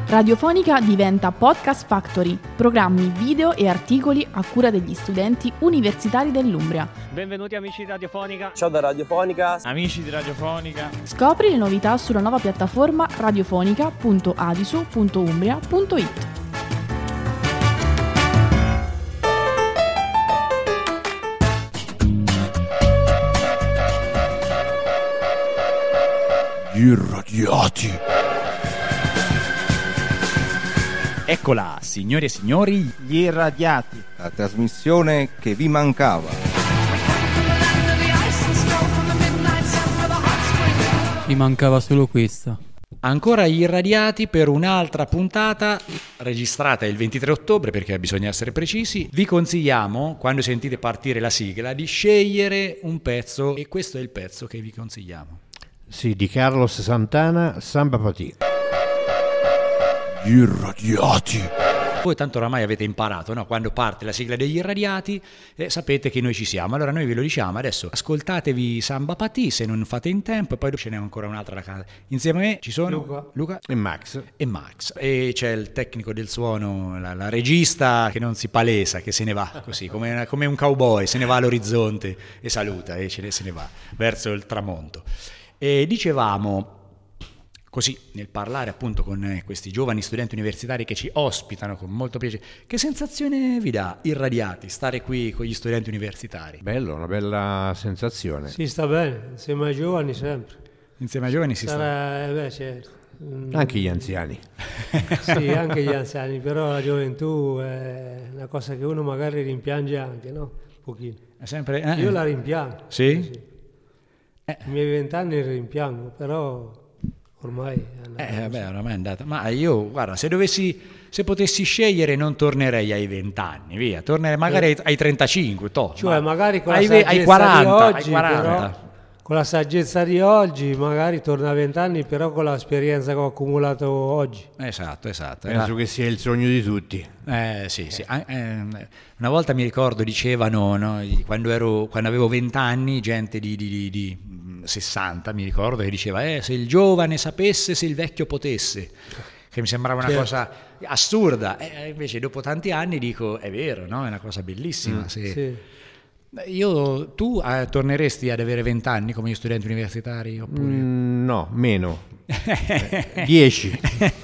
Radiofonica diventa Podcast Factory, programmi, video e articoli a cura degli studenti universitari dell'Umbria. Benvenuti amici di Radiofonica. Ciao da Radiofonica. Amici di Radiofonica. Scopri le novità sulla nuova piattaforma radiofonica.adisu.umbria.it. Gli irradiati. Eccola, signori e signori, Gli irradiati, la trasmissione che vi mancava. Mi mancava solo questa. Ancora gli irradiati per un'altra puntata registrata il 23 ottobre, perché bisogna essere precisi. Vi consigliamo, quando sentite partire la sigla, di scegliere un pezzo, e questo è il pezzo che vi consigliamo. Sì, di Carlos Santana, Samba Patì. Gli irradiati. Voi tanto oramai avete imparato, no? Quando parte la sigla degli irradiati, sapete che noi ci siamo. Allora noi ve lo diciamo adesso. Ascoltatevi Samba Patì se non fate in tempo, e poi ce n'è ancora un'altra da casa. Insieme a me ci sono Luca E Max. E c'è il tecnico del suono, la regista che non si palesa, che se ne va così come un cowboy, se ne va all'orizzonte e saluta e se ne va verso il tramonto. E dicevamo, così, nel parlare appunto con questi giovani studenti universitari che ci ospitano con molto piacere, che sensazione vi dà, irradiati, stare qui con gli studenti universitari? Bello, una bella sensazione. Si sta bene, insieme ai giovani sempre. Insieme ai giovani si sta... Beh, certo. Anche gli anziani. Sì, anche gli anziani, però la gioventù è una cosa che uno magari rimpiange anche, no? Un pochino. È sempre... Io la rimpiango. Sì? Sì. I miei 20 anni li rimpiango, però ormai è andata. Vabbè, ormai è andata. Ma io, guarda, se potessi scegliere non tornerei ai 20 anni, via. Tornerei magari ai 35, Cioè magari con la ai saggezza 40, di oggi, ai 40. Però, con la saggezza di oggi, magari torna a 20 anni, però con l'esperienza che ho accumulato oggi. Esatto. Penso che sia il sogno di tutti. Sì. Una volta mi ricordo, dicevano, no, quando avevo 20 anni, gente di 60, mi ricordo, che diceva se il giovane sapesse, se il vecchio potesse, che mi sembrava una cosa assurda. Invece dopo tanti anni dico, è vero, no? È una cosa bellissima. Sì. Tu torneresti ad avere 20 anni come gli studenti universitari? Oppure? No, meno. 10.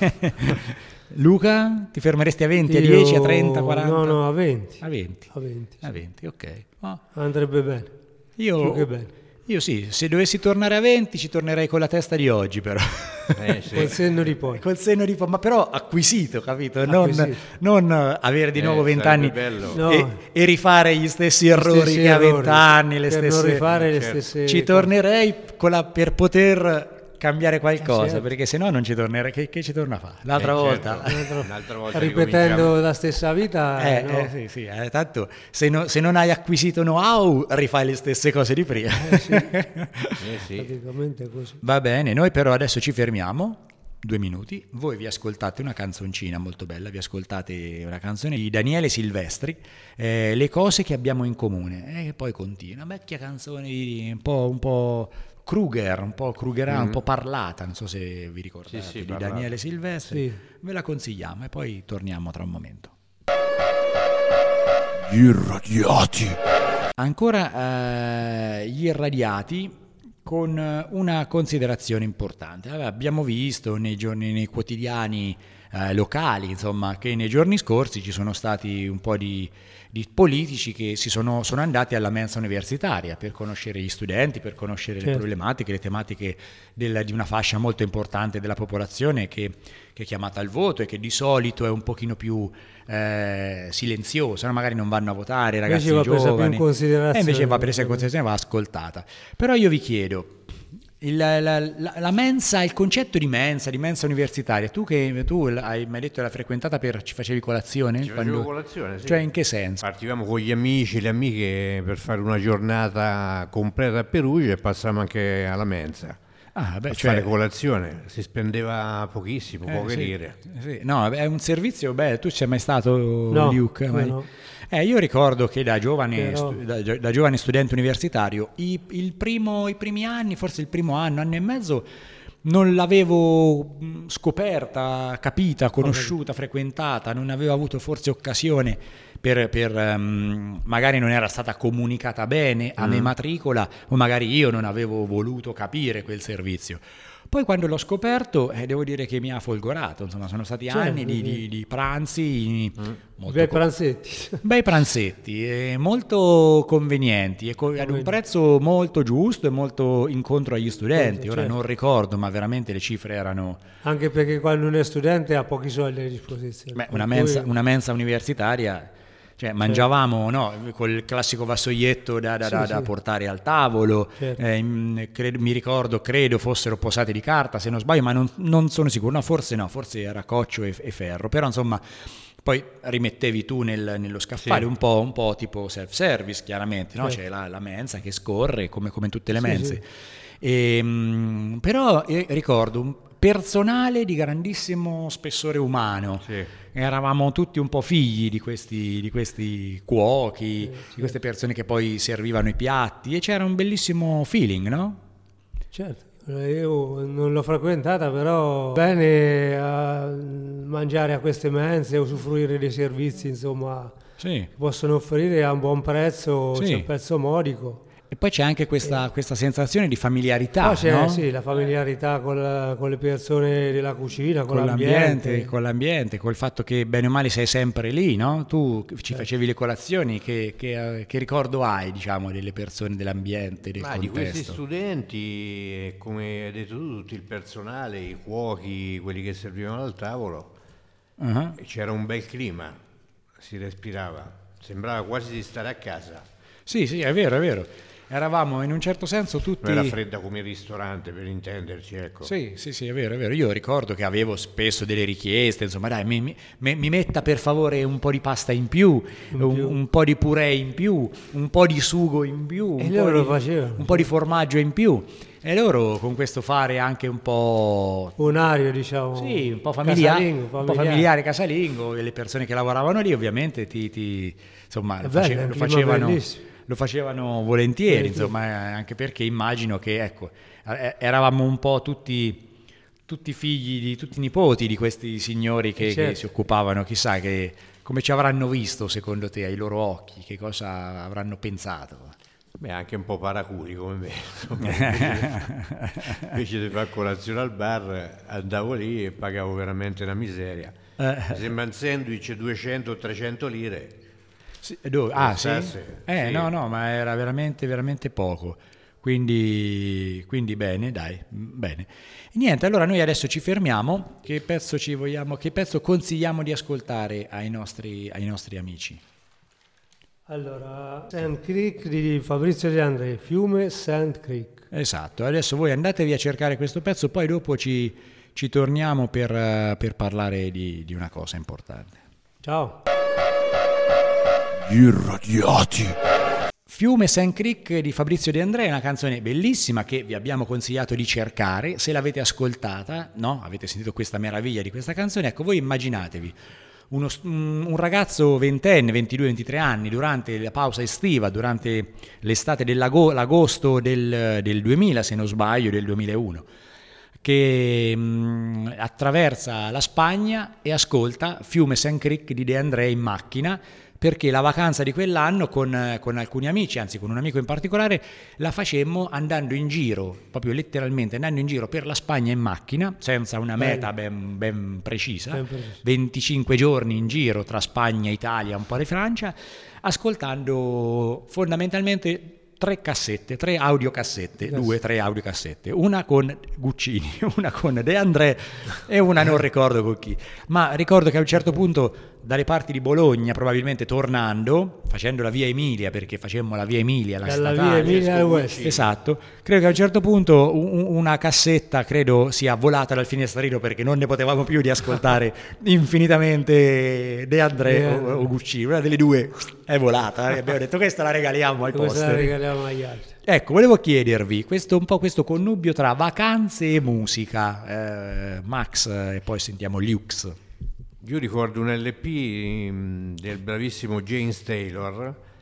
Luca, ti fermeresti a 20, a 10, a 30, 40? No, a 20. A 20. Sì. A 20, ok. Andrebbe bene. Più che bene. Io sì, se dovessi tornare a 20 ci tornerei con la testa di oggi, però. Sì. Col senno di poi. Ma però acquisito, capito? Non avere di nuovo 20 anni e rifare gli stessi errori che a 20 anni, le stesse. Non rifare le stesse. Ci tornerei per poter cambiare qualcosa, perché sennò non ci tornerei. Che ci torna a fare? L'altra volta ripetendo la stessa vita. Sì. Tanto se non hai acquisito know-how, rifai le stesse cose di prima. Sì. Praticamente così. Va bene, noi però adesso ci fermiamo 2 minuti, voi vi ascoltate una canzoncina molto bella, vi ascoltate una canzone di Daniele Silvestri, Le cose che abbiamo in comune, e poi continua, una vecchia canzone un po' Kruger, un po' Krugerana, un po' parlata, non so se vi ricordate, di parlata. Daniele Silvestri, ve la consigliamo e poi torniamo tra un momento. Gli irradiati. Ancora gli irradiati, con una considerazione importante. Abbiamo visto nei quotidiani locali, insomma, che nei giorni scorsi ci sono stati un po' di politici che sono andati alla mensa universitaria per conoscere gli studenti, per conoscere le problematiche, le tematiche di una fascia molto importante della popolazione che è chiamata al voto e che di solito è un pochino più silenziosa, no? Magari non vanno a votare, ragazzi giovani, invece va presa in considerazione, va ascoltata. Però io vi chiedo, la mensa, il concetto di mensa universitaria, tu hai mai detto che l'hai frequentata ci facevi colazione? Facevo colazione, sì. Cioè, in che senso? Partivamo con gli amici, le amiche per fare una giornata completa a Perugia e passavamo anche alla mensa. Fare colazione, si spendeva pochissimo, poche lire. Sì. No, è un servizio, tu ci sei mai stato, Luke? No. Io ricordo che da giovane studente universitario i primi anni, forse il primo anno e mezzo, non l'avevo scoperta, capita, conosciuta, frequentata, non avevo avuto forse occasione magari non era stata comunicata bene a me matricola, o magari io non avevo voluto capire quel servizio. Poi quando l'ho scoperto, devo dire che mi ha folgorato, insomma, sono stati anni di pranzi, bei pranzetti, molto convenienti, ad un prezzo molto giusto e molto incontro agli studenti. Ora non ricordo, ma veramente le cifre erano... Anche perché quando uno è studente ha pochi soldi a disposizione. Una mensa universitaria... Cioè, mangiavamo col classico vassoietto da portare al tavolo, mi ricordo, credo fossero posate di carta se non sbaglio, ma non sono sicuro, forse era coccio e ferro, però insomma poi rimettevi tu nello scaffale, un po' tipo self-service chiaramente, no? C'è la mensa che scorre come tutte le mense. Però ricordo un personale di grandissimo spessore umano. Eravamo tutti un po' figli di questi cuochi, di queste persone che poi servivano i piatti, e c'era un bellissimo feeling, no? Certo, io non l'ho frequentata, però bene a mangiare a queste mense, usufruire dei servizi, insomma, che possono offrire a un buon prezzo, c'è un prezzo modico. E poi c'è anche questa sensazione di familiarità, no? Sì, la familiarità con le persone della cucina, con l'ambiente. Con l'ambiente, col fatto che bene o male sei sempre lì, no? Tu ci facevi le colazioni, che ricordo hai, diciamo, delle persone, dell'ambiente, del contesto? Di questi studenti, come hai detto tu, tutto il personale, i cuochi, quelli che servivano al tavolo, c'era un bel clima, si respirava, sembrava quasi di stare a casa. Sì, è vero. Eravamo in un certo senso tutti... Non era fredda come il ristorante, per intenderci, ecco. Sì, è vero. Io ricordo che avevo spesso delle richieste, insomma, dai, mi metta per favore un po' di pasta in più, un po' di purè in più, un po' di sugo in più, un po' di formaggio in più. E loro con questo fare anche un po'... Unario, diciamo. Sì, un po' familiare, casalingo, e le persone che lavoravano lì ovviamente lo facevano volentieri, insomma, anche perché immagino che, eravamo un po' tutti figli, tutti nipoti di questi signori che si occupavano, chissà come ci avranno visto secondo te ai loro occhi, che cosa avranno pensato? Anche un po' paracuri come me, invece di fare colazione al bar andavo lì e pagavo veramente una miseria. Mi sembra un sandwich 200-300 lire. Sì? No, ma era veramente, veramente poco. Quindi bene, dai, bene. E niente, allora noi adesso ci fermiamo. Che pezzo consigliamo di ascoltare ai nostri amici? Allora, Sand Creek di Fabrizio De André, Fiume Sand Creek. Esatto, adesso voi andatevi a cercare questo pezzo, poi dopo ci torniamo per parlare di una cosa importante. Ciao. Irradiati. Fiume Sand Creek di Fabrizio De André è una canzone bellissima che vi abbiamo consigliato di cercare. Se l'avete ascoltata, no? Avete sentito questa meraviglia di questa canzone, ecco, voi immaginatevi un ragazzo ventenne, 22-23 anni, durante la pausa estiva, durante l'estate dell'agosto del 2000, se non sbaglio, del 2001, che attraversa la Spagna e ascolta Fiume Sand Creek di De André in macchina, perché la vacanza di quell'anno con alcuni amici, anzi con un amico in particolare, la facemmo andando in giro, proprio letteralmente andando in giro per la Spagna in macchina, senza una meta ben precisa, 25 giorni in giro tra Spagna, Italia, un po' di Francia, ascoltando fondamentalmente tre audiocassette, 3 audiocassette, una con Guccini, una con De André e una non ricordo con chi, ma ricordo che a un certo punto dalle parti di Bologna, probabilmente tornando, facendo la via Emilia, perché facemmo la via Emilia, la statale, via Emilia al West. Esatto, credo che a un certo punto una cassetta credo sia volata dal finestrino, perché non ne potevamo più di ascoltare infinitamente De André o Guccini, una delle due è volata, e abbiamo detto questa la regaliamo ai posteri. Agli altri. Ecco, volevo chiedervi un po' questo connubio tra vacanze e musica, Max, e poi sentiamo Lux. Io ricordo un LP del bravissimo James Taylor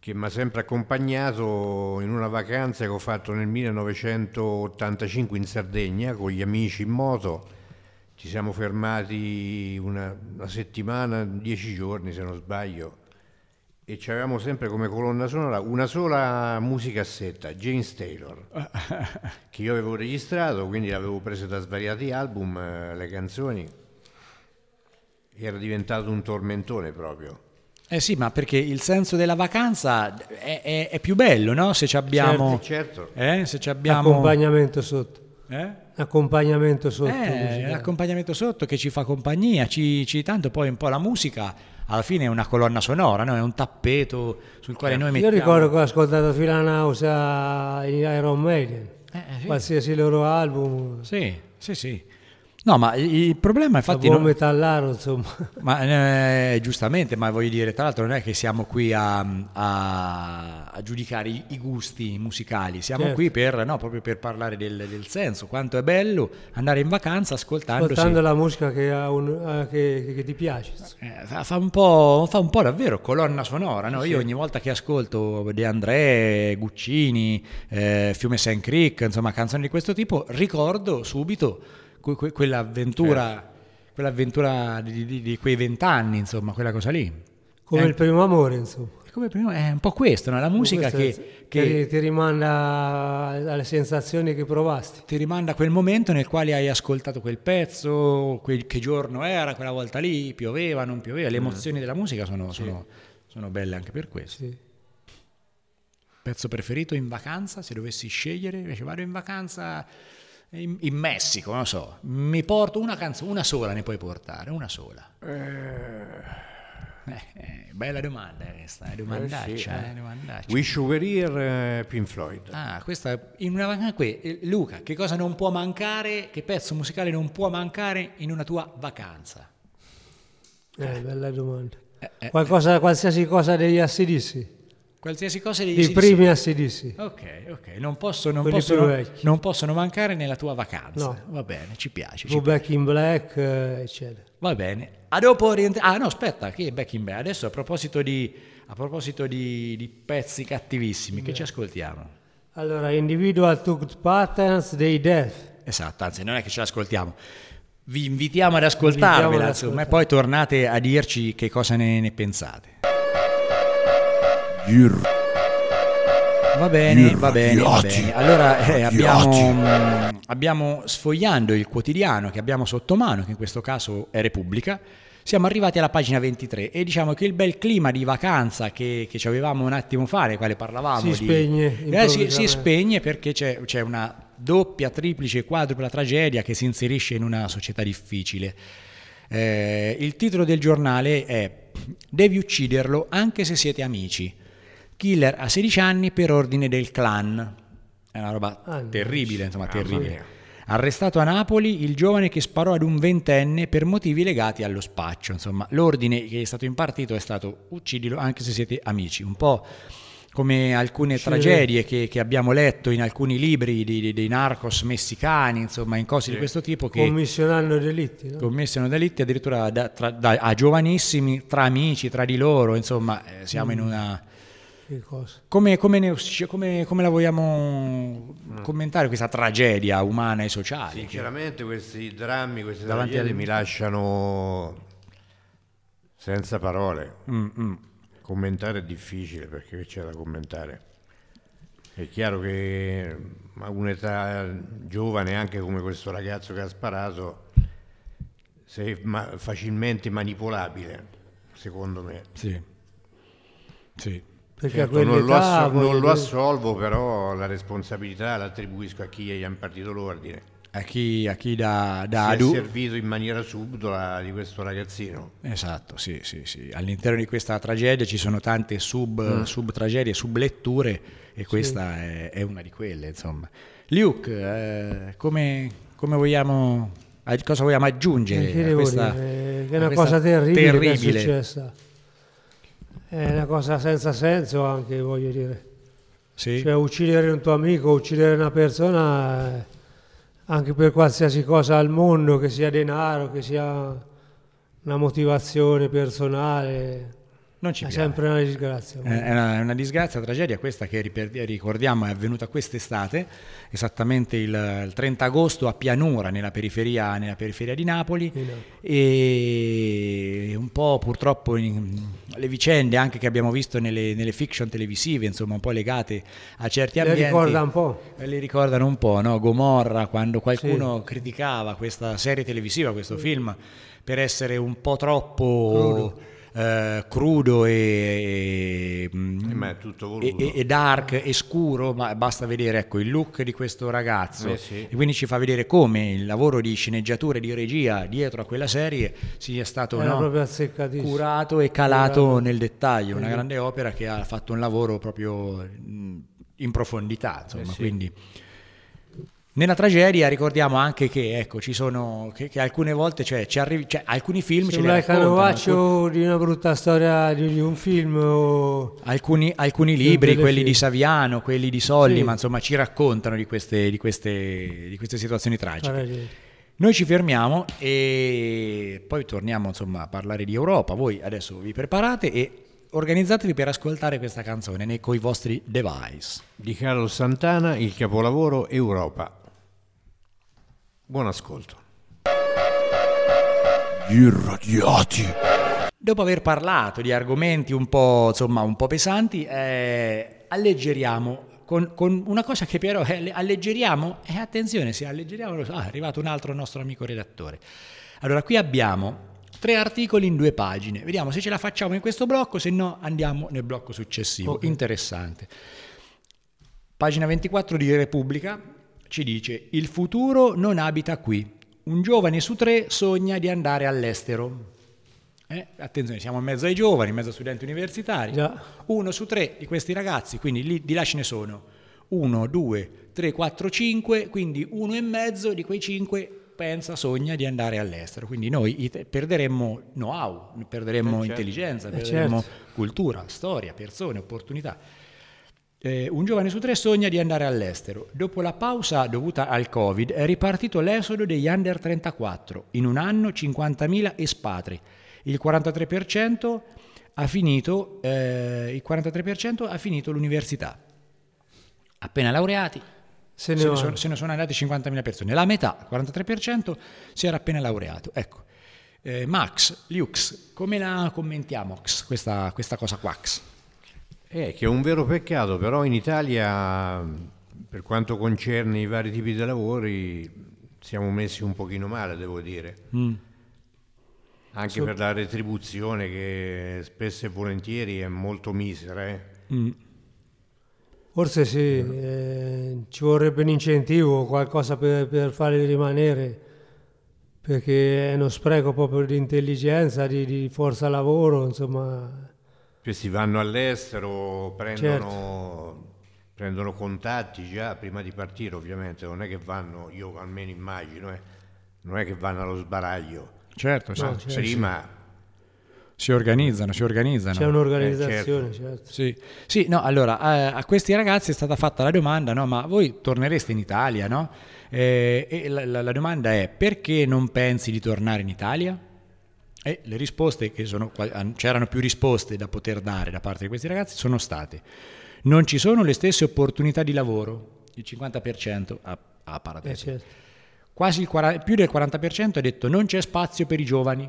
che mi ha sempre accompagnato in una vacanza che ho fatto nel 1985 in Sardegna con gli amici in moto. Ci siamo fermati una settimana, 10 giorni se non sbaglio, e ci avevamo sempre come colonna sonora una sola musicassetta, James Taylor, che io avevo registrato, quindi l'avevo preso da svariati album, le canzoni. Era diventato un tormentone proprio. Eh sì, ma perché il senso della vacanza è più bello, no? Se ci abbiamo... Certo. Se ci abbiamo... Accompagnamento sotto. Accompagnamento sotto. L'accompagnamento sotto che ci fa compagnia, tanto poi un po' la musica alla fine è una colonna sonora, no? È un tappeto sul quale noi mettiamo... Io ricordo che ho ascoltato fino a nausea in Iron Maiden, sì. Qualsiasi loro album. Sì. No, ma il problema infatti buon metallaro, insomma. Ma giustamente, ma voglio dire, tra l'altro non è che siamo qui a giudicare i gusti musicali, siamo qui proprio per parlare del senso, quanto è bello andare in vacanza ascoltando la musica che ti piace. Fa un po' davvero colonna sonora, no? Sì. Io ogni volta che ascolto De André, Guccini, Fiume St. Creek, insomma canzoni di questo tipo, ricordo subito quell'avventura di quei 20 anni, insomma, quella cosa lì. Come il primo amore, insomma. È un po' questo, no? La musica che ti rimanda alle sensazioni che provasti. Ti rimanda a quel momento nel quale hai ascoltato quel pezzo, che giorno era, quella volta lì, pioveva, non pioveva. Le emozioni della musica sono belle anche per questo. Sì. Pezzo preferito in vacanza, se dovessi scegliere, invece vado in vacanza... In Messico, non so, mi porto una canzone, una sola ne puoi portare, una sola. Bella domanda questa, domandaccia. Wish You Were Here, Pink Floyd. Questa in una vacanza qui. Luca, che cosa non può mancare, che pezzo musicale non può mancare in una tua vacanza? Bella domanda. Qualsiasi cosa degli AC/DC. Qualsiasi cosa dei primi AC/DC. Ok, non possono mancare nella tua vacanza. No. Va bene, ci piace. Back in Black, eccetera. Va bene. Aspetta, chi è Back in Black? Adesso a proposito di pezzi cattivissimi, che ci ascoltiamo? Allora, Individual Thought Patterns dei Death. Esatto, anzi non è che ce l'ascoltiamo. Vi invitiamo ad ascoltarvela, insomma, e poi tornate a dirci che cosa ne pensate. Va bene. Allora abbiamo sfogliando il quotidiano che abbiamo sotto mano, che in questo caso è Repubblica, siamo arrivati alla pagina 23 e diciamo che il bel clima di vacanza che ci avevamo un attimo fa, nel quale parlavamo si spegne perché c'è una doppia, triplice, quadrupla tragedia che si inserisce in una società difficile. Il titolo del giornale è "Devi ucciderlo anche se siete amici. Killer a 16 anni per ordine del clan". È una roba terribile, insomma, terribile. Arrestato a Napoli il giovane che sparò ad un 20enne per motivi legati allo spaccio. Insomma, l'ordine che è stato impartito è stato "uccidilo anche se siete amici". Un po' come alcune tragedie che abbiamo letto in alcuni libri dei narcos messicani, insomma, in cose di questo tipo, che commissionano delitti, no? Commissionano delitti addirittura a giovanissimi, tra amici, tra di loro, insomma, siamo in una... Come la vogliamo commentare questa tragedia umana e sociale? Sinceramente questi drammi, queste tragedie mi lasciano senza parole. Commentare è difficile, perché c'è da commentare. È chiaro che a un'età giovane, anche come questo ragazzo che ha sparato, sei facilmente manipolabile, secondo me. Sì. Perché certo, non lo assolvo, però la responsabilità l'attribuisco a chi gli ha impartito l'ordine, a chi si è servito in maniera subdola di questo ragazzino. Esatto, sì. All'interno di questa tragedia ci sono tante sub-tragedie, sub-letture, e questa è una di quelle, insomma. Luke, come vogliamo, cosa vogliamo aggiungere a questa? Che è una cosa terribile che è successa. È una cosa senza senso anche, voglio dire. Sì. Cioè, uccidere un tuo amico, uccidere una persona, anche per qualsiasi cosa al mondo, che sia denaro, che sia una motivazione personale, Non ci è piace. sempre una disgrazia. È una disgrazia, una tragedia questa che ricordiamo è avvenuta quest'estate, esattamente il 30 agosto a Pianura, nella periferia di Napoli, e un po' purtroppo le vicende anche che abbiamo visto nelle fiction televisive, insomma un po' legate a certi ambienti. Le ricordano un po', no? Gomorra, quando qualcuno criticava questa serie televisiva, questo film, per essere un po' troppo crudo e dark e scuro, ma basta vedere, ecco, il look di questo ragazzo, e quindi ci fa vedere come il lavoro di sceneggiatura e di regia dietro a quella serie sia stato curato e calato nel dettaglio. Una grande opera che ha fatto un lavoro proprio in profondità, insomma. Quindi nella tragedia ricordiamo anche che, ecco, ci sono che alcune volte, alcuni film ce li raccontano. Sembra il canovaccio di una brutta storia di un film o alcuni libri, quelli di Saviano, quelli di Solli, ma insomma ci raccontano di queste situazioni tragiche. Noi ci fermiamo e poi torniamo, insomma, a parlare di Europa. Voi adesso vi preparate e organizzatevi per ascoltare questa canzone coi vostri device. Di Carlos Santana, il capolavoro Europa. Buon ascolto. Gli irradiati. Dopo aver parlato di argomenti un po' pesanti, alleggeriamo con una cosa che però alleggeriamo, e attenzione, se alleggeriamo, è arrivato un altro nostro amico redattore. Allora, qui abbiamo 3 articoli in 2 pagine, vediamo se ce la facciamo in questo blocco, se no andiamo nel blocco successivo. Interessante. Pagina 24 di Repubblica ci dice: il futuro non abita qui, un giovane su 3 sogna di andare all'estero. Attenzione, siamo in mezzo ai giovani, in mezzo a studenti universitari. 1 su 3 di questi ragazzi, quindi di là ce ne sono 1, 2, 3, 4, 5, quindi 1,5 di quei 5 sogna di andare all'estero. Quindi noi perderemmo know-how, perderemmo intelligenza, perderemmo cultura, storia, persone, opportunità. Un giovane su 3 sogna di andare all'estero. Dopo la pausa dovuta al Covid è ripartito l'esodo degli under 34. In un anno 50.000 espatri. Il 43% ha finito l'università. Appena laureati se ne sono andati 50.000 persone. La metà, il 43%, si era appena laureato. Ecco. Max, Lux, come la commentiamo questa cosa quax? Che è un vero peccato, però in Italia, per quanto concerne i vari tipi di lavori, siamo messi un pochino male, devo dire. Anche per la retribuzione, che spesso e volentieri è molto misera. Forse sì, ci vorrebbe un incentivo, qualcosa per farli rimanere, perché è uno spreco proprio di intelligenza, di forza lavoro, insomma. Questi vanno all'estero, prendono contatti già prima di partire, ovviamente, non è che vanno, io almeno immagino, non è che vanno allo sbaraglio. Certo, prima si organizzano. C'è un'organizzazione, certo. Sì, no, allora a questi ragazzi è stata fatta la domanda, no, ma voi tornereste in Italia, no? E la domanda è: perché non pensi di tornare in Italia? E le risposte c'erano più risposte da poter dare da parte di questi ragazzi, sono state: non ci sono le stesse opportunità di lavoro, il 50% ha parateso. Certo. Più del 40% ha detto non c'è spazio per i giovani.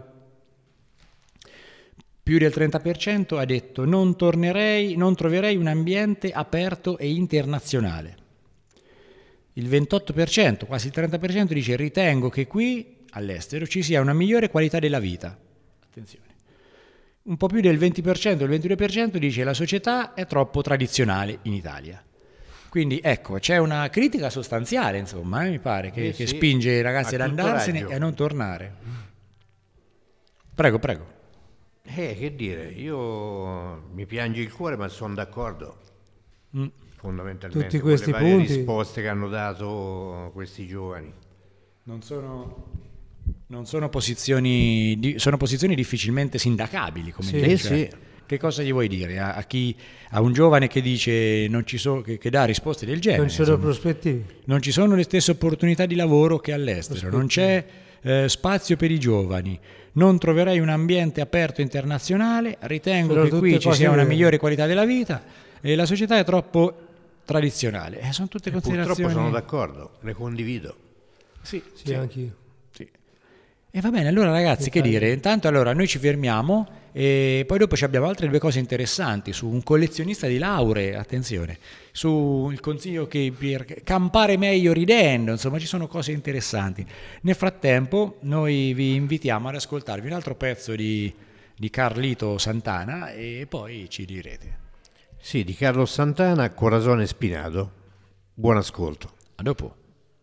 Più del 30% ha detto non troverei un ambiente aperto e internazionale. Il 28%, quasi il 30%, dice ritengo che qui all'estero ci sia una migliore qualità della vita. Attenzione. Un po' più del 20%, il 22% dice la società è troppo tradizionale in Italia. Quindi ecco, c'è una critica sostanziale, insomma, mi pare, che spinge i ragazzi ad andarsene e a non tornare. Prego. Che dire, io mi piange il cuore, ma sono d'accordo fondamentalmente tutti questi con le varie punti. risposte che hanno dato questi giovani. Non sono posizioni sono posizioni difficilmente sindacabili, come dice. Che cosa gli vuoi dire a un giovane che dice che dà risposte del genere? Non ci sono prospettive. Non ci sono le stesse opportunità di lavoro che all'estero, non c'è spazio per i giovani, non troverei un ambiente aperto internazionale, ritengo che qui ci sia una migliore qualità della vita e la società è troppo tradizionale. Sono tutte considerazioni. Purtroppo sono d'accordo, le condivido. Sì, anch'io. E va bene, allora ragazzi, che dire? Intanto allora noi ci fermiamo e poi dopo abbiamo altre due cose interessanti su un collezionista di lauree, attenzione, su il consiglio che per campare meglio ridendo, insomma ci sono cose interessanti. Nel frattempo noi vi invitiamo ad ascoltarvi un altro pezzo di Carlito Santana e poi ci direte. Sì, di Carlo Santana, Corazone Spinato. Buon ascolto. A dopo.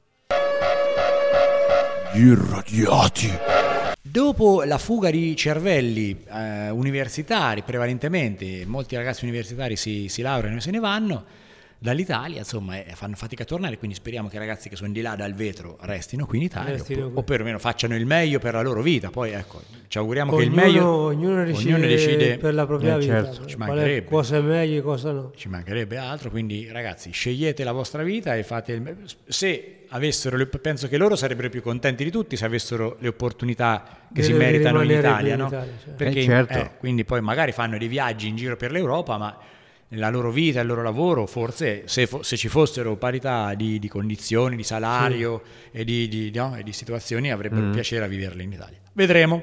Gli irradiati. Dopo la fuga di cervelli universitari, prevalentemente, molti ragazzi universitari si laureano e se ne vanno dall'Italia, insomma, fanno fatica a tornare, quindi speriamo che i ragazzi che sono di là dal vetro restino qui in Italia o perlomeno facciano il meglio per la loro vita. Poi ecco, ci auguriamo che il meglio ognuno decide per la propria vita, certo, ci mancherebbe, cosa è meglio e cosa no. Ci mancherebbe altro, quindi ragazzi, scegliete la vostra vita e fate il meglio. Se avessero penso che loro sarebbero più contenti di tutti se avessero le opportunità che si meritano in Italia, no? Certo. Perché certo. Quindi poi magari fanno dei viaggi in giro per l'Europa, ma nella loro vita, il loro lavoro, forse se ci fossero parità di condizioni, di salario e di situazioni, avrebbero piacere a viverle in Italia. Vedremo.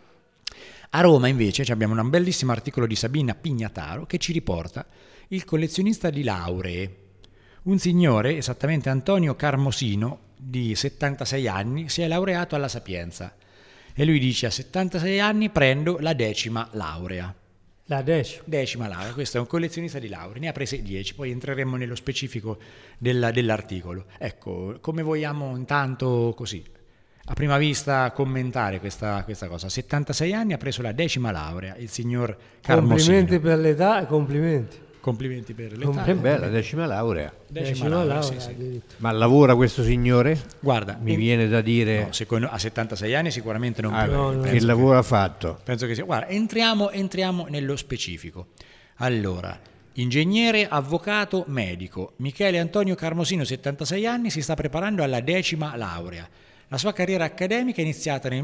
A Roma invece abbiamo un bellissimo articolo di Sabina Pignataro che ci riporta il collezionista di lauree. Un signore, esattamente Antonio Carmosino, di 76 anni, si è laureato alla Sapienza e lui dice: a 76 anni prendo la 10ª laurea. La 10ª laurea, questo è un collezionista di lauree, ne ha prese 10, poi entreremo nello specifico dell'articolo. Ecco, come vogliamo intanto così, a prima vista commentare questa cosa? A 76 anni ha preso la 10ª laurea, il signor Carmosino. Complimenti per l'età e complimenti. Complimenti per l'età. Che bella, 10ª laurea. 10ª laurea, sì. Ma lavora questo signore? Guarda, mi viene da dire... No, secondo, a 76 anni sicuramente non più. Che lavoro ha fatto? Penso che sia... Guarda, entriamo nello specifico. Allora, ingegnere, avvocato, medico. Michele Antonio Carmosino, 76 anni, si sta preparando alla 10ª laurea. La sua carriera accademica è iniziata nel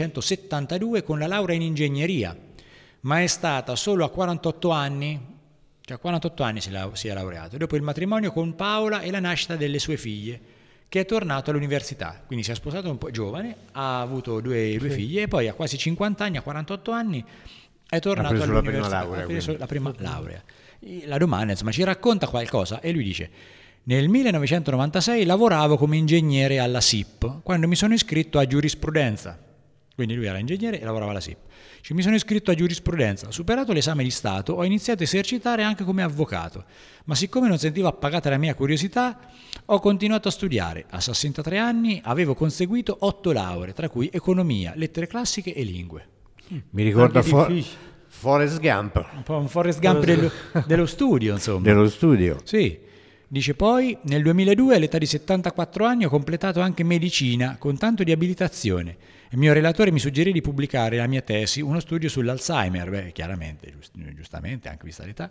1972 con la laurea in ingegneria, ma è stata solo a 48 anni... Cioè a 48 anni si è laureato, dopo il matrimonio con Paola e la nascita delle sue figlie, che è tornato all'università. Quindi si è sposato un po' giovane, ha avuto due figlie e poi a quasi 50 anni, a 48 anni, è tornato all'università. Ha preso la prima laurea. La domanda, insomma, ci racconta qualcosa e lui dice: nel 1996 lavoravo come ingegnere alla SIP, quando mi sono iscritto a giurisprudenza. Quindi lui era ingegnere e lavorava alla SIP. Mi sono iscritto a giurisprudenza, superato l'esame di Stato, ho iniziato a esercitare anche come avvocato, ma siccome non sentivo appagata la mia curiosità, ho continuato a studiare. A 63 anni avevo conseguito 8 lauree, tra cui economia, lettere classiche e lingue. Mi ricorda Forrest Gump. Un po' un Forrest Gump dello studio, insomma. Dello studio. Sì. Dice poi, nel 2002 all'età di 74 anni ho completato anche medicina con tanto di abilitazione. Il mio relatore mi suggerì di pubblicare la mia tesi, uno studio sull'Alzheimer. Beh, chiaramente, giustamente, anche vista l'età.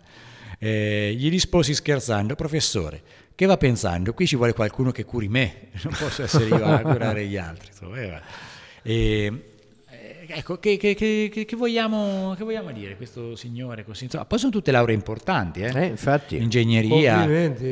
Gli risposi scherzando: professore, che va pensando? Qui ci vuole qualcuno che curi me, non posso essere io a curare gli altri. Ecco, che vogliamo dire questo signore così? Insomma, poi sono tutte lauree importanti, infatti. Ingegneria,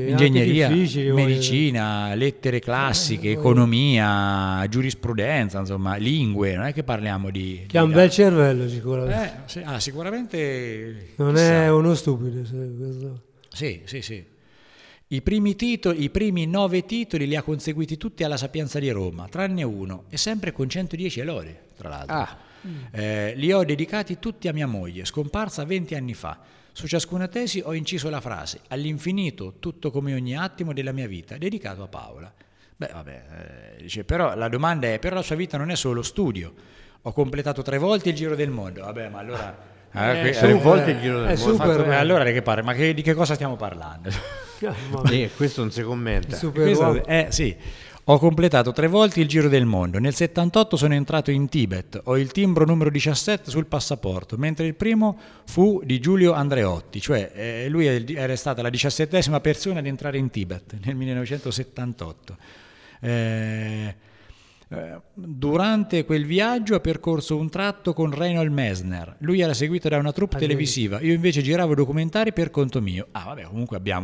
medicina, lettere classiche, economia, giurisprudenza, insomma, lingue, non è che parliamo di... Che ha un bel cervello sicuramente. Sicuramente... Non è uno stupido. Questo. Sì. I primi 9 titoli li ha conseguiti tutti alla Sapienza di Roma, tranne uno, e sempre con 110 lode, tra l'altro. Li ho dedicati tutti a mia moglie, scomparsa 20 anni fa. Su ciascuna tesi ho inciso la frase: all'infinito, tutto come ogni attimo della mia vita, dedicato a Paola. Dice, però la domanda è: però la sua vita non è solo studio. Ho completato 3 volte il giro del mondo. Vabbè, ma allora... 3 volte il giro del mondo. Allora di che parla? Ma di che cosa stiamo parlando? Questo non si commenta. Sì. Ho completato 3 volte il giro del mondo. Nel 78 sono entrato in Tibet. Ho il timbro numero 17 sul passaporto, mentre il primo fu di Giulio Andreotti, cioè lui era stata la 17ª persona ad entrare in Tibet nel 1978. Durante quel viaggio ha percorso un tratto con Reinhold Messner. Lui era seguito da una troupe televisiva, io invece giravo documentari per conto mio. Vabbè, comunque abbiamo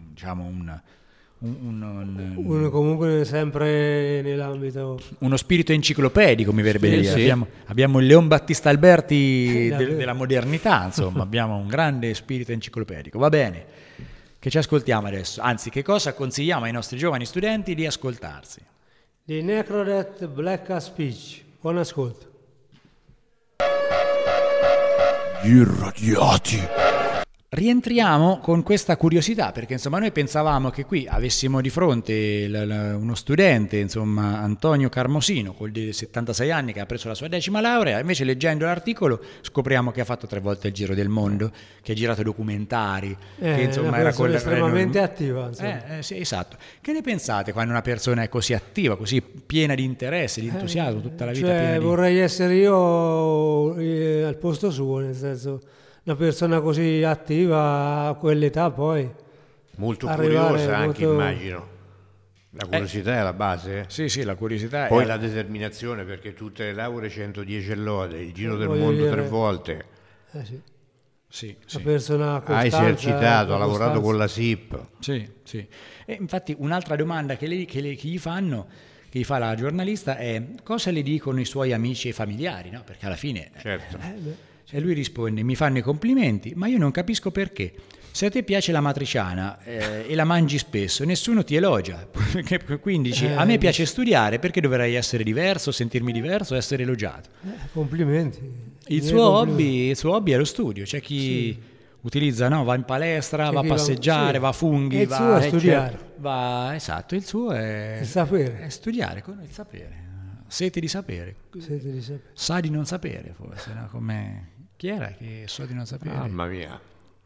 uno comunque sempre nell'ambito, uno spirito enciclopedico, mi verrebbe da dire. Abbiamo il Leon Battista Alberti della modernità, insomma, abbiamo un grande spirito enciclopedico. Va bene, che ci ascoltiamo adesso? Anzi, che cosa consigliamo ai nostri giovani studenti di ascoltarsi? Di Necrodet Black Speech. Buon ascolto. Gli irradiati. Rientriamo con questa curiosità, perché insomma noi pensavamo che qui avessimo di fronte uno studente, insomma Antonio Carmosino, con 76 anni, che ha preso la sua 10ª laurea. Invece, leggendo l'articolo, scopriamo che ha fatto 3 volte il giro del mondo, che ha girato documentari, che insomma era estremamente attiva. Sì, esatto. Che ne pensate quando una persona è così attiva, così piena di interesse, di entusiasmo, tutta la vita vorrei essere io al posto suo, nel senso, una persona così attiva a quell'età, poi molto curiosa anche, immagino. La curiosità è la base. Sì, la curiosità. Poi la determinazione, perché tutte le lauree 110 lode, il giro del mondo 3 volte. Sì. Una persona ha esercitato, ha lavorato con la SIP. Sì. E infatti un'altra domanda che gli fanno, che gli fa la giornalista, è: cosa le dicono i suoi amici e familiari? No? Perché alla fine... Certo. E lui risponde: mi fanno i complimenti, ma io non capisco perché. Se a te piace la matriciana e la mangi spesso, nessuno ti elogia. Quindi dici: a me piace studiare, perché dovrei essere diverso, sentirmi diverso, essere elogiato? Complimenti. Il suo hobby è lo studio. C'è chi utilizza, va in palestra, va a passeggiare, va a funghi, va a studiare. Esatto, il suo è il sapere. È studiare, con il sapere. Sete di sapere. Sa di non sapere, forse, no? Come... Chi era che so di non sapere? Mamma mia.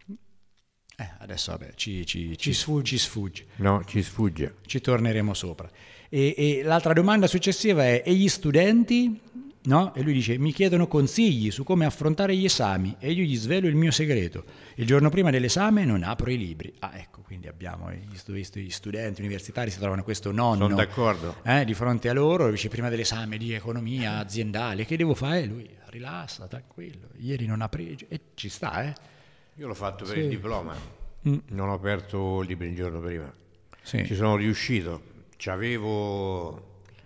Adesso vabbè, ci sfugge. No, ci sfugge. Ci torneremo sopra. E l'altra domanda successiva è: e gli studenti? No? E lui dice: mi chiedono consigli su come affrontare gli esami e io gli svelo il mio segreto. Il giorno prima dell'esame non apro i libri. Ecco, quindi abbiamo gli studenti universitari si trovano questo nonno. Sono d'accordo. Di fronte a loro, dice: prima dell'esame di economia aziendale, che devo fare? Lui rilassa, tranquillo. Ieri non ha preso, e ci sta, Io l'ho fatto per il diploma. Non ho aperto libri il giorno prima. Sì. Ci sono riuscito. C'avevo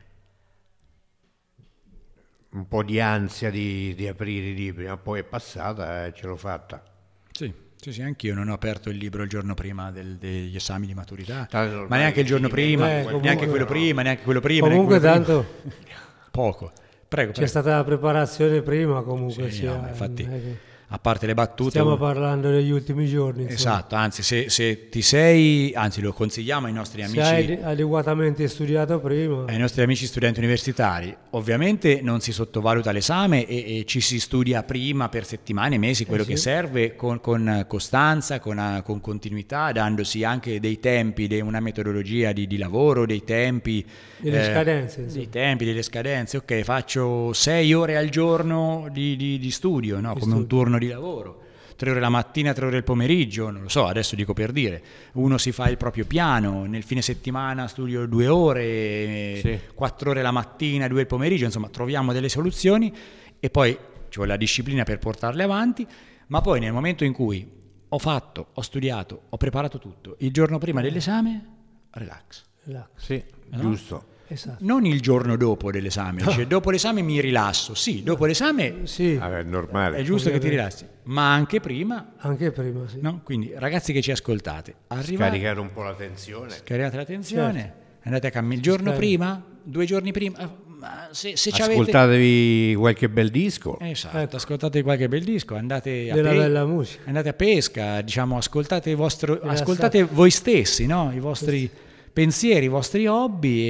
un po' di ansia di aprire i libri, ma poi è passata e ce l'ho fatta. Sì, anch'io non ho aperto il libro il giorno prima degli esami di maturità, ma neanche il giorno prima, neanche quello prima. Comunque tanto poco. Prego. C'è stata la preparazione prima, comunque. Infatti, a parte le battute, stiamo parlando degli ultimi giorni. Esatto, anzi se ti sei, anzi lo consigliamo ai nostri amici, se hai adeguatamente studiato prima, ai nostri amici studenti universitari. Ovviamente non si sottovaluta l'esame e ci si studia prima per settimane, mesi, quello che serve, con costanza, con continuità, dandosi anche dei tempi, una metodologia di lavoro, dei tempi, delle scadenze, delle scadenze. Ok, faccio 6 ore al giorno di studio, no? Come un turno di lavoro, 3 ore la mattina, 3 ore il pomeriggio, non lo so, adesso dico per dire. Uno si fa il proprio piano, nel fine settimana studio 2 ore, 4 ore la mattina, 2 il pomeriggio, insomma troviamo delle soluzioni e poi ci vuole la disciplina per portarle avanti, ma poi nel momento in cui ho studiato, ho preparato tutto, il giorno prima dell'esame, relax. Sì, no? Giusto. Esatto. Non il giorno dopo dell'esame, dice dopo l'esame mi rilasso. Sì, dopo l'esame è normale. È giusto che ti rilassi, ma anche prima. Sì. No? Quindi ragazzi che ci ascoltate, scaricare un po' la tensione. Scaricate la tensione, andate a camminare il giorno prima, 2 giorni prima. Se ascoltatevi qualche bel disco. Esatto, ascoltate qualche bel disco, andate bella musica. Andate a pesca, diciamo, ascoltate voi stessi, no? I vostri pensieri, i vostri hobby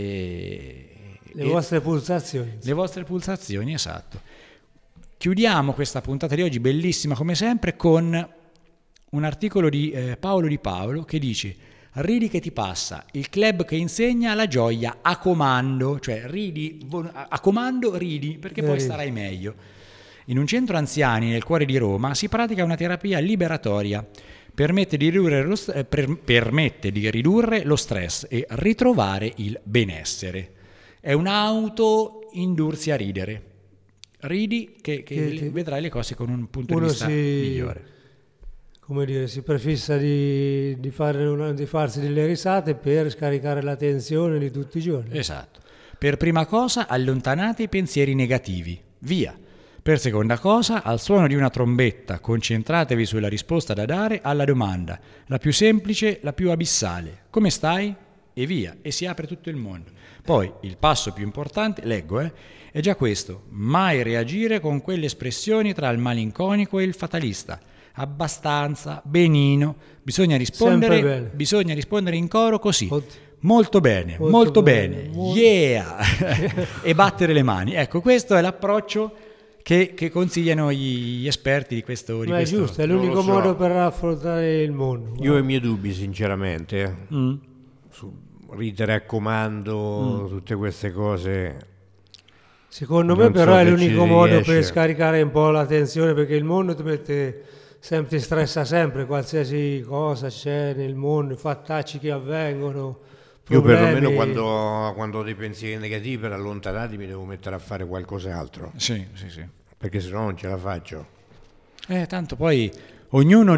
e le vostre pulsazioni. Le vostre pulsazioni, esatto. Chiudiamo questa puntata di oggi, bellissima come sempre, con un articolo di Paolo Di Paolo che dice: ridi che ti passa, il club che insegna la gioia a comando, cioè ridi, a comando ridi perché poi starai meglio. In un centro anziani nel cuore di Roma si pratica una terapia liberatoria. Permette di ridurre lo stress e ritrovare il benessere. è un'auto indursi a ridere. Ridi che vedrai le cose con un punto di vista migliore. Come dire, si prefissa di farsi delle risate per scaricare la tensione di tutti i giorni. Esatto. Per prima cosa, allontanate i pensieri negativi. Via. Per seconda cosa, al suono di una trombetta, concentratevi sulla risposta da dare alla domanda, la più semplice, la più abissale. Come stai? E via. E si apre tutto il mondo. Poi, il passo più importante, leggo, è già questo. Mai reagire con quelle espressioni tra il malinconico e il fatalista. Abbastanza, benino, bisogna rispondere in coro così. Molto bene, molto bene. Yeah! E battere le mani. Ecco, questo è l'approccio che consigliano gli esperti di questo. Ma è giusto, è l'unico modo per affrontare il mondo. Io ho i miei dubbi, sinceramente, su ridere a comando, tutte queste cose. Secondo me però è l'unico modo per scaricare un po' la tensione, perché il mondo ti stressa sempre, qualsiasi cosa c'è nel mondo, fattacci che avvengono. Problemi. Io perlomeno quando ho dei pensieri negativi, per allontanarli mi devo mettere a fare qualcos'altro. Sì. Perché sennò non ce la faccio. Tanto poi ognuno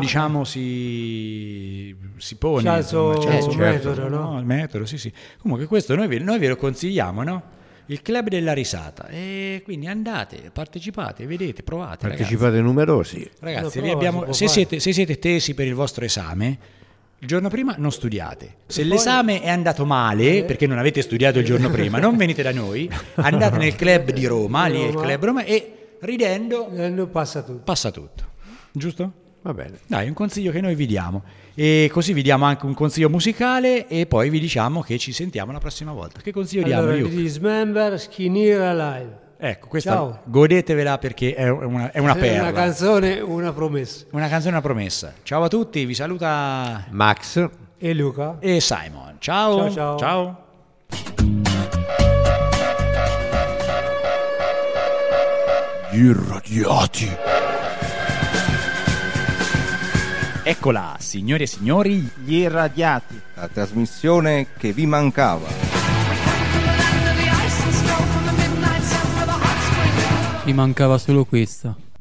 si pone. C'ha il suo metodo, no? Il metodo, sì. Comunque questo noi ve lo consigliamo, no? Il club della risata, e quindi andate, partecipate, vedete, provate. Partecipate ragazzi. Numerosi. Ragazzi, se siete tesi per il vostro esame, il giorno prima non studiate. Se l'esame è andato male, perché non avete studiato il giorno prima, non venite da noi, andate nel club di Roma, lì è il club Roma, e ridendo passa tutto. Giusto? Va bene. Dai, un consiglio che noi vi diamo. E così vi diamo anche un consiglio musicale e poi vi diciamo che ci sentiamo la prossima volta. Che consiglio diamo? Allora, Dismember, Skin Here Alive. Ecco, questa godetevela perché è una perla. È una canzone, una promessa. Una canzone, una promessa. Ciao a tutti, vi saluta Max e Luca e Simon. Ciao. Ciao. Gli irradiati. Eccola, signore e signori, Gli irradiati, la trasmissione che vi mancava. Mi mancava solo questa.